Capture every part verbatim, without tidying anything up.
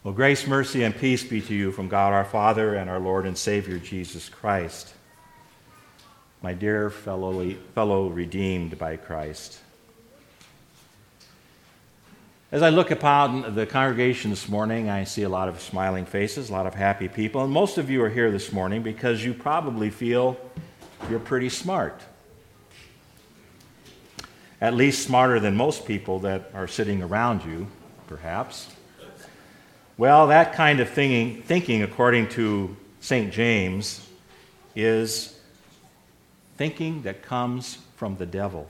Well, grace, mercy, and peace be to you from God our Father and our Lord and Savior Jesus Christ. My dear fellow, fellow redeemed by Christ. As I look upon the congregation this morning, I see a lot of smiling faces, a lot of happy people, and most of you are here this morning because you probably feel you're pretty smart. At least smarter than most people that are sitting around you, perhaps. Well, that kind of thinking, thinking, according to Saint James, is thinking that comes from the devil.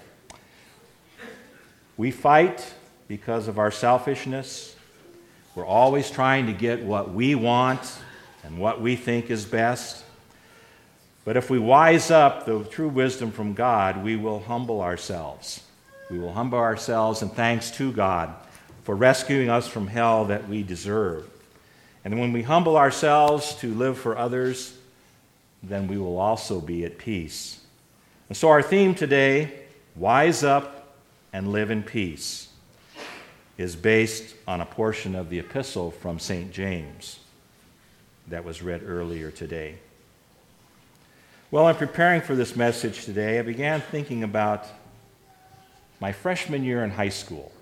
We fight because of our selfishness. We're always trying to get what we want and what we think is best. But if we wise up the true wisdom from God, we will humble ourselves. We will humble ourselves in thanks to God for rescuing us from hell that we deserve. And when we humble ourselves to live for others, then we will also be at peace. And so our theme today, Wise Up and Live in Peace, is based on a portion of the epistle from Saint James that was read earlier today. Well, in preparing for this message today, I began thinking about my freshman year in high school,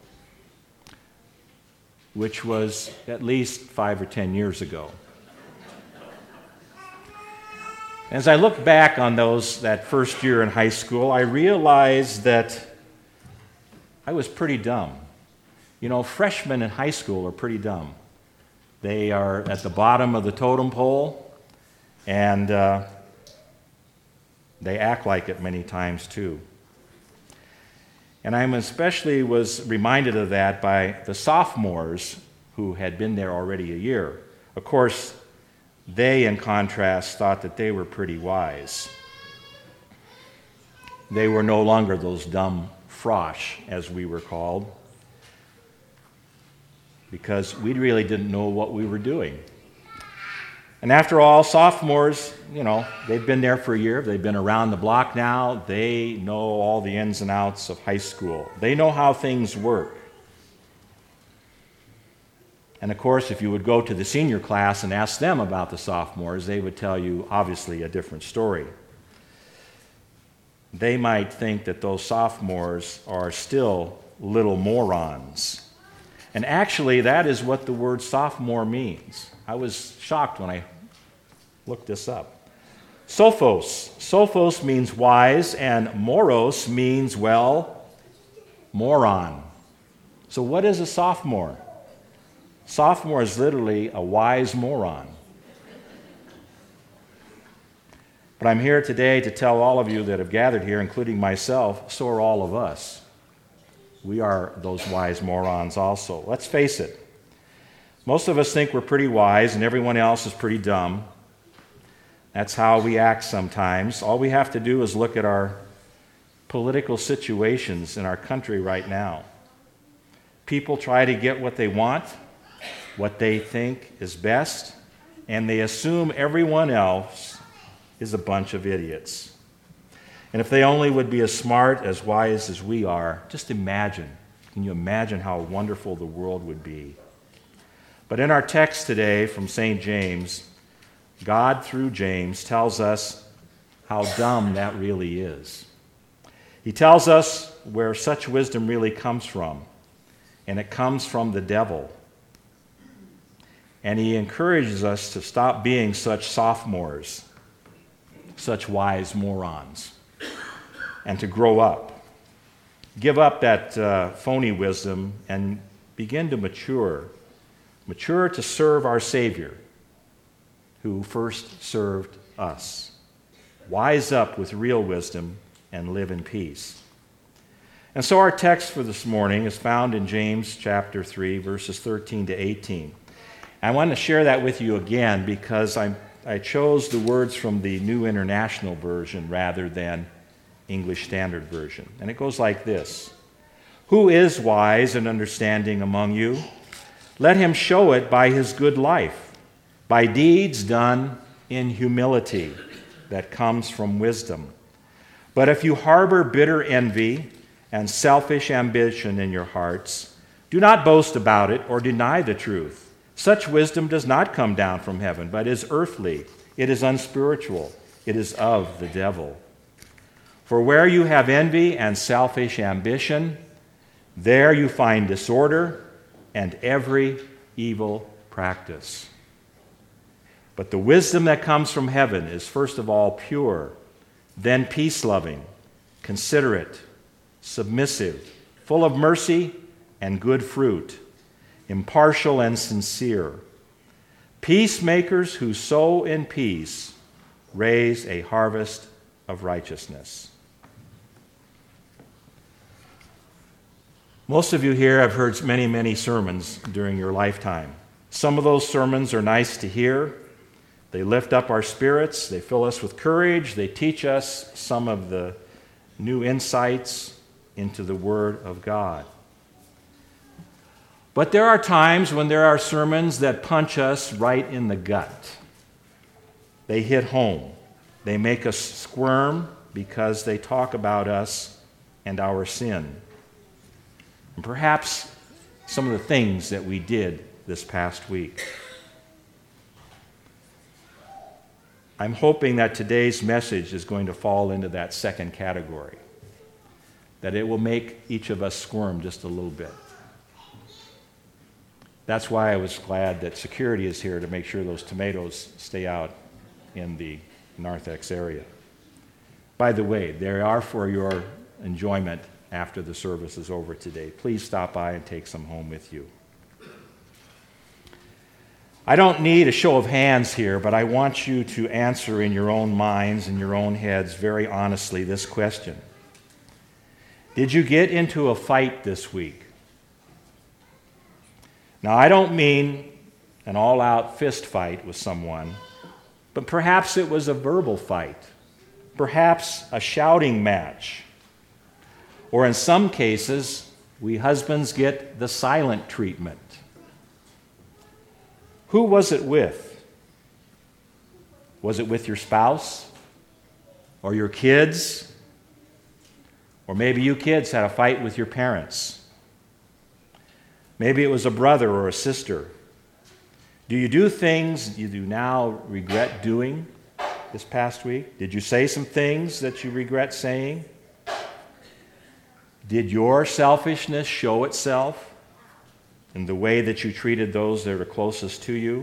which was at least five or ten years ago. As I look back on those that first year in high school, I realized that I was pretty dumb. You know, freshmen in high school are pretty dumb. They are at the bottom of the totem pole, and uh, they act like it many times too. And I especially was reminded of that by the sophomores who had been there already a year. Of course, they, in contrast, thought that they were pretty wise. They were no longer those dumb frosh, as we were called, because we really didn't know what we were doing. And after all, sophomores, you know, they've been there for a year. They've been around the block now. They know all the ins and outs of high school. They know how things work. And of course, if you would go to the senior class and ask them about the sophomores, they would tell you, obviously, a different story. They might think that those sophomores are still little morons. And actually, that is what the word sophomore means. I was shocked when I looked this up. Sophos. Sophos means wise, and moros means, well, moron. So what is a sophomore? Sophomore is literally a wise moron. But I'm here today to tell all of you that have gathered here, including myself, so are all of us. We are those wise morons also. Let's face it. Most of us think we're pretty wise and everyone else is pretty dumb. That's how we act sometimes. All we have to do is look at our political situations in our country right now. People try to get what they want, what they think is best, and they assume everyone else is a bunch of idiots. And if they only would be as smart, as wise as we are, just imagine. Can you imagine how wonderful the world would be? But in our text today from Saint James, God, through James, tells us how dumb that really is. He tells us where such wisdom really comes from, and it comes from the devil. And he encourages us to stop being such sophomores, such wise morons, and to grow up. Give up that uh, phony wisdom and begin to mature. Mature to serve our Savior, who first served us. Wise up with real wisdom and live in peace. And so our text for this morning is found in James chapter three, verses thirteen to eighteen. I want to share that with you again because I, I chose the words from the New International Version rather than English Standard Version. And it goes like this. Who is wise and understanding among you? Let him show it by his good life, by deeds done in humility that comes from wisdom. But if you harbor bitter envy and selfish ambition in your hearts, do not boast about it or deny the truth. Such wisdom does not come down from heaven, but is earthly. It is unspiritual. It is of the devil. For where you have envy and selfish ambition, there you find disorder and every evil practice. But the wisdom that comes from heaven is first of all pure, then peace-loving, considerate, submissive, full of mercy and good fruit, impartial and sincere. Peacemakers who sow in peace raise a harvest of righteousness. Most of you here have heard many, many sermons during your lifetime. Some of those sermons are nice to hear. They lift up our spirits. They fill us with courage. They teach us some of the new insights into the Word of God. But there are times when there are sermons that punch us right in the gut. They hit home. They make us squirm because they talk about us and our sin. And perhaps some of the things that we did this past week. I'm hoping that today's message is going to fall into that second category, that it will make each of us squirm just a little bit. That's why I was glad that security is here to make sure those tomatoes stay out in the narthex area. By the way, they are for your enjoyment after the service is over today. Please stop by and take some home with you. I don't need a show of hands here, but I want you to answer in your own minds and your own heads very honestly this question. Did you get into a fight this week? Now, I don't mean an all-out fist fight with someone, but perhaps it was a verbal fight, perhaps a shouting match, or in some cases, we husbands get the silent treatment. Who was it with? Was it with your spouse? Or your kids? Or maybe you kids had a fight with your parents. Maybe it was a brother or a sister. Do you do things you do now regret doing this past week? Did you say some things that you regret saying? Did your selfishness show itself in the way that you treated those that are closest to you?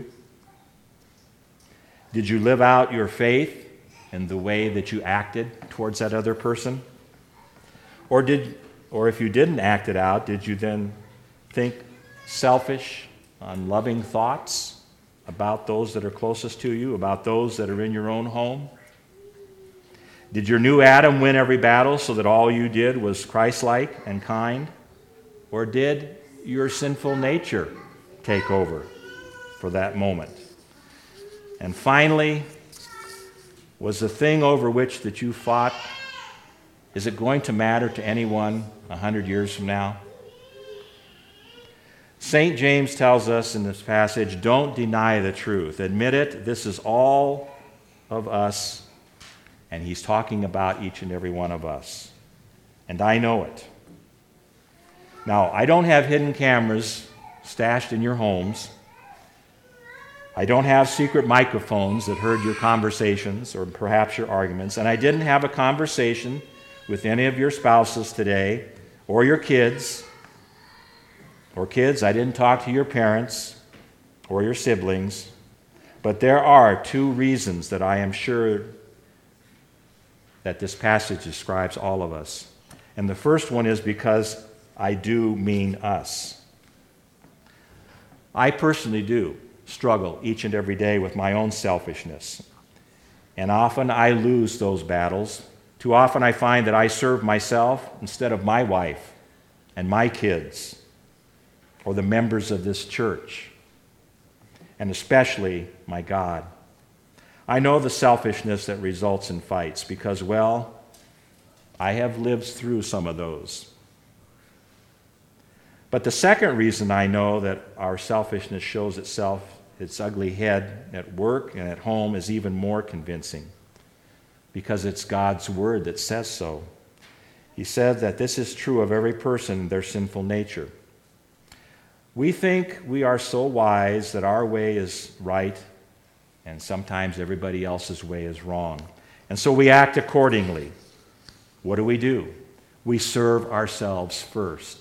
Did you live out your faith in the way that you acted towards that other person? Or did, or if you didn't act it out, did you then think selfish, unloving thoughts about those that are closest to you, about those that are in your own home? Did your new Adam win every battle so that all you did was Christ-like and kind? Or did your sinful nature take over for that moment? And finally, was the thing over which that you fought, is it going to matter to anyone a hundred years from now? Saint James tells us in this passage, don't deny the truth. Admit it, this is all of us, and he's talking about each and every one of us. And I know it. Now, I don't have hidden cameras stashed in your homes. I don't have secret microphones that heard your conversations or perhaps your arguments. And I didn't have a conversation with any of your spouses today or your kids. Or kids, I didn't talk to your parents or your siblings. But there are two reasons that I am sure that this passage describes all of us. And the first one is because I do mean us. I personally do struggle each and every day with my own selfishness. And often I lose those battles. Too often I find that I serve myself instead of my wife and my kids or the members of this church, and especially my God. I know the selfishness that results in fights because, well, I have lived through some of those. But the second reason I know that our selfishness shows itself, its ugly head at work and at home, is even more convincing because it's God's word that says so. He said that this is true of every person in their sinful nature. We think we are so wise that our way is right, and sometimes everybody else's way is wrong. And so we act accordingly. What do we do? We serve ourselves first.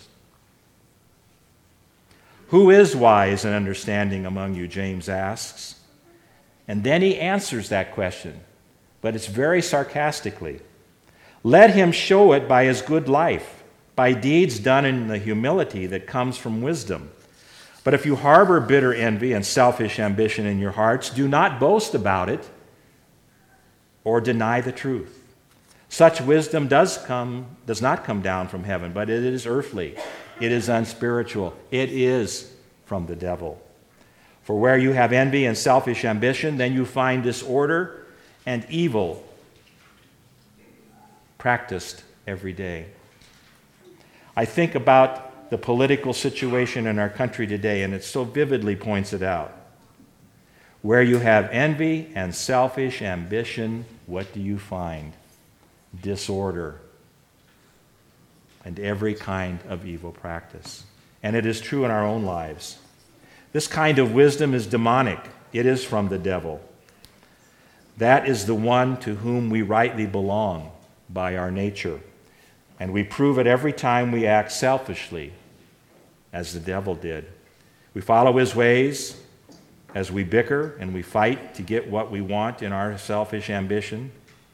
Who is wise and understanding among you, James asks. And then he answers that question, but it's very sarcastically. Let him show it by his good life, by deeds done in the humility that comes from wisdom. But if you harbor bitter envy and selfish ambition in your hearts, do not boast about it or deny the truth. Such wisdom does come, does not come down from heaven, but it is earthly. It is unspiritual. It is from the devil. For where you have envy and selfish ambition, then you find disorder and evil practiced every day. I think about the political situation in our country today, and it so vividly points it out. Where you have envy and selfish ambition, what do you find? Disorder and every kind of evil practice. And it is true in our own lives. This kind of wisdom is demonic. It is from the devil. That is the one to whom we rightly belong by our nature. And we prove it every time we act selfishly, as the devil did. We follow his ways as we bicker and we fight to get what we want in our selfish ambition.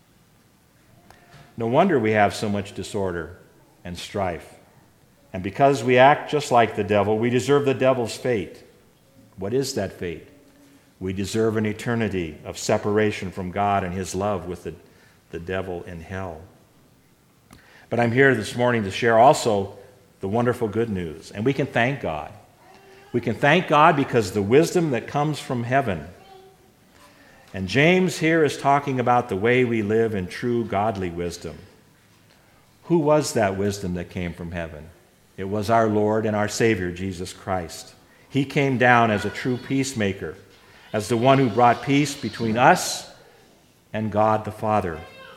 No wonder we have so much disorder and strife. And because we act just like the devil, we deserve the devil's fate. What is that fate? We deserve an eternity of separation from God and his love with the, the devil in hell. But I'm here this morning to share also the wonderful good news. And we can thank God. We can thank God because the wisdom that comes from heaven. And James here is talking about the way we live in true godly wisdom. Who was that wisdom that came from heaven? It was our Lord and our Savior, Jesus Christ. He came down as a true peacemaker, as the one who brought peace between us and God the Father.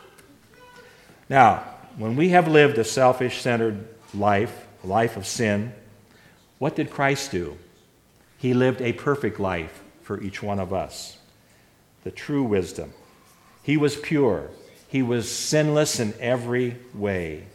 Now, when we have lived a selfish-centered life, a life of sin, what did Christ do? He lived a perfect life for each one of us. The true wisdom. He was pure. He was sinless in every way.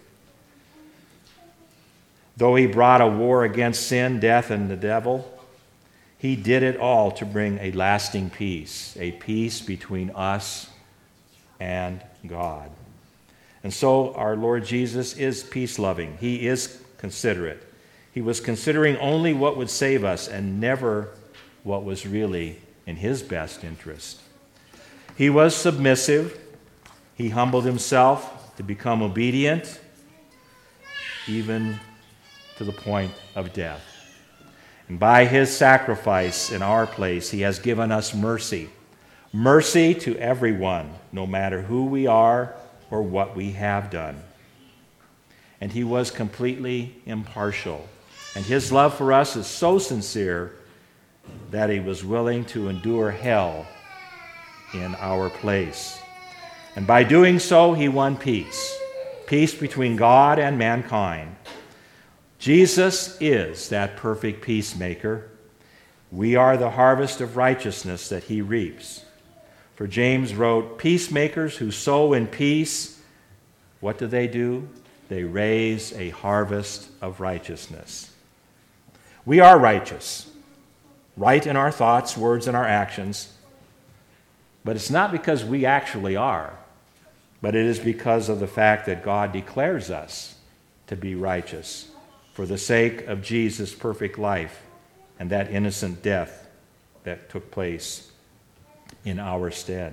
Though he brought a war against sin, death, and the devil, he did it all to bring a lasting peace, a peace between us and God. And so our Lord Jesus is peace-loving. He is considerate. He was considering only what would save us and never what was really in his best interest. He was submissive. He humbled himself to become obedient, even to the point of death. And by his sacrifice in our place, he has given us mercy. Mercy to everyone, no matter who we are or what we have done. And he was completely impartial. And his love for us is so sincere that he was willing to endure hell in our place. And by doing so, he won peace. Peace between God and mankind. Jesus is that perfect peacemaker. We are the harvest of righteousness that he reaps. For James wrote, peacemakers who sow in peace, what do they do? They raise a harvest of righteousness. We are righteous, right in our thoughts, words, and our actions. But it's not because we actually are, but it is because of the fact that God declares us to be righteous for the sake of Jesus' perfect life and that innocent death that took place in our stead.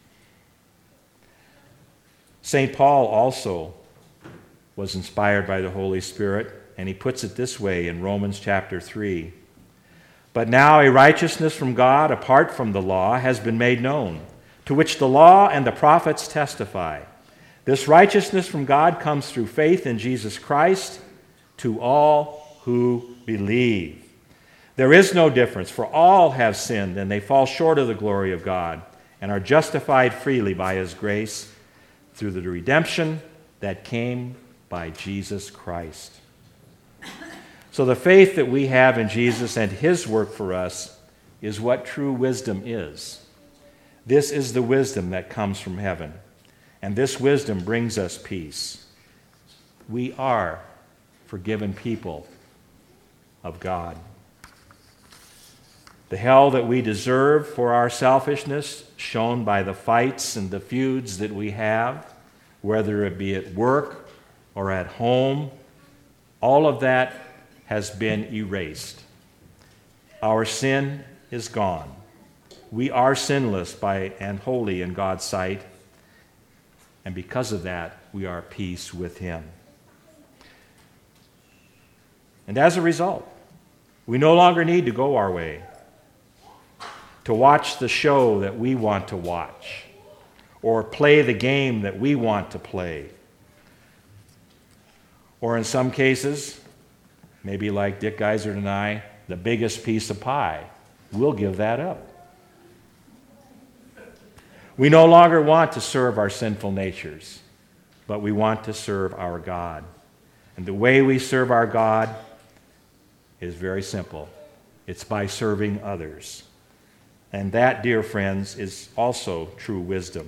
Saint Paul also was inspired by the Holy Spirit, and he puts it this way in Romans chapter three. But now a righteousness from God apart from the law has been made known, to which the law and the prophets testify. This righteousness from God comes through faith in Jesus Christ to all who believe. There is no difference, for all have sinned and they fall short of the glory of God and are justified freely by his grace through the redemption that came by Jesus Christ. So the faith that we have in Jesus and his work for us is what true wisdom is. This is the wisdom that comes from heaven, and this wisdom brings us peace. We are forgiven people of God. The hell that we deserve for our selfishness, shown by the fights and the feuds that we have, whether it be at work or at home, all of that has been erased. Our sin is gone. We are sinless by and holy in God's sight, and because of that, we are at peace with him. And as a result, we no longer need to go our way, to watch the show that we want to watch, or play the game that we want to play. Or in some cases, maybe like Dick Geisert and I, the biggest piece of pie. We'll give that up. We no longer want to serve our sinful natures, but we want to serve our God. And the way we serve our God is very simple. It's by serving others. And that, dear friends, is also true wisdom.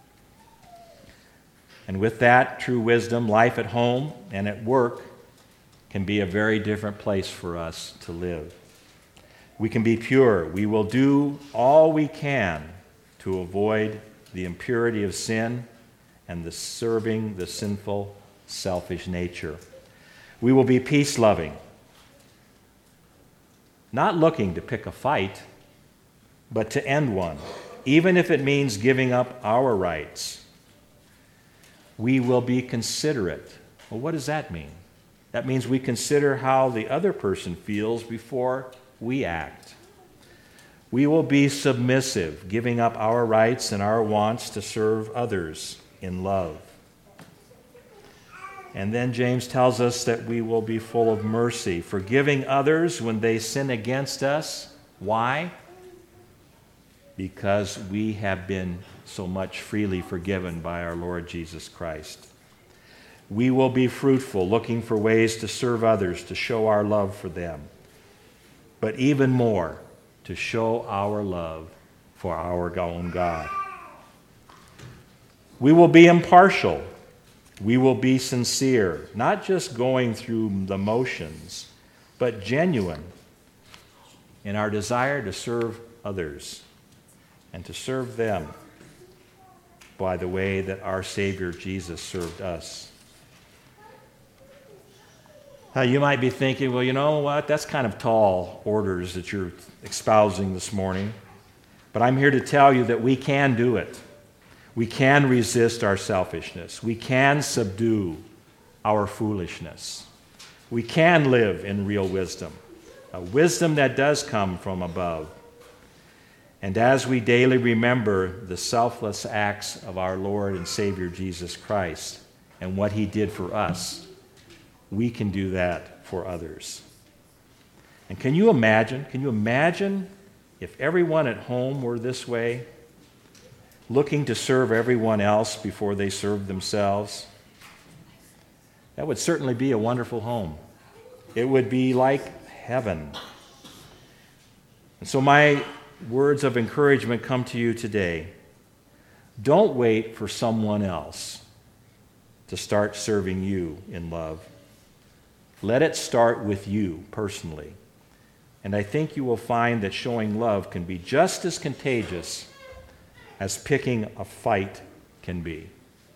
And with that true wisdom, life at home and at work can be a very different place for us to live. We can be pure. We will do all we can to avoid the impurity of sin and the serving the sinful, selfish nature. We will be peace-loving, not looking to pick a fight, but to end one, even if it means giving up our rights. We will be considerate. Well, what does that mean? That means we consider how the other person feels before we act. We will be submissive, giving up our rights and our wants to serve others in love. And then James tells us that we will be full of mercy, forgiving others when they sin against us. Why? Because we have been so much freely forgiven by our Lord Jesus Christ. We will be fruitful, looking for ways to serve others, to show our love for them. But even more, to show our love for our own God. We will be impartial. We will be sincere, not just going through the motions, but genuine in our desire to serve others and to serve them by the way that our Savior Jesus served us. Now, you might be thinking, well, you know what? That's kind of tall orders that you're espousing this morning. But I'm here to tell you that we can do it. We can resist our selfishness. We can subdue our foolishness. We can live in real wisdom, a wisdom that does come from above. And as we daily remember the selfless acts of our Lord and Savior Jesus Christ and what he did for us, we can do that for others. And can you imagine, can you imagine if everyone at home were this way, looking to serve everyone else before they serve themselves? That would certainly be a wonderful home. It would be like heaven. And so my words of encouragement come to you today. Don't wait for someone else to start serving you in love. Let it start with you personally. And I think you will find that showing love can be just as contagious as picking a fight can be.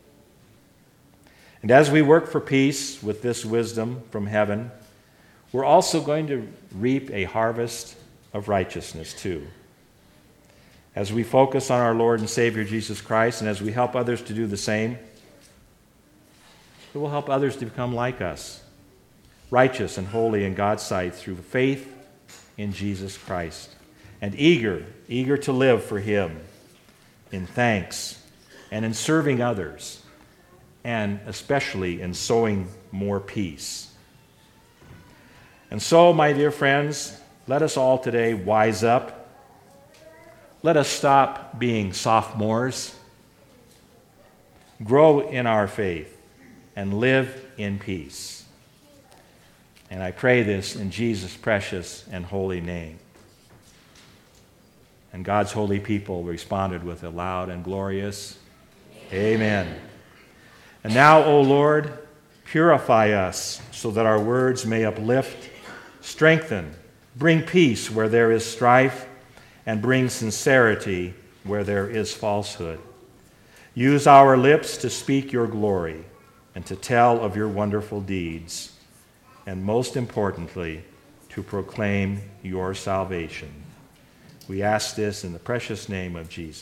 And as we work for peace with this wisdom from heaven, we're also going to reap a harvest of righteousness too. As we focus on our Lord and Savior Jesus Christ, and as we help others to do the same, it will help others to become like us, righteous and holy in God's sight through faith in Jesus Christ, and eager, eager to live for him in thanks and in serving others, and especially in sowing more peace. And so, my dear friends, let us all today wise up. Let us stop being sophomores, grow in our faith, and live in peace. And I pray this in Jesus' precious and holy name. And God's holy people responded with a loud and glorious Amen. And now, O Lord, purify us so that our words may uplift, strengthen, bring peace where there is strife, and bring sincerity where there is falsehood. Use our lips to speak your glory and to tell of your wonderful deeds, and most importantly, to proclaim your salvation. We ask this in the precious name of Jesus.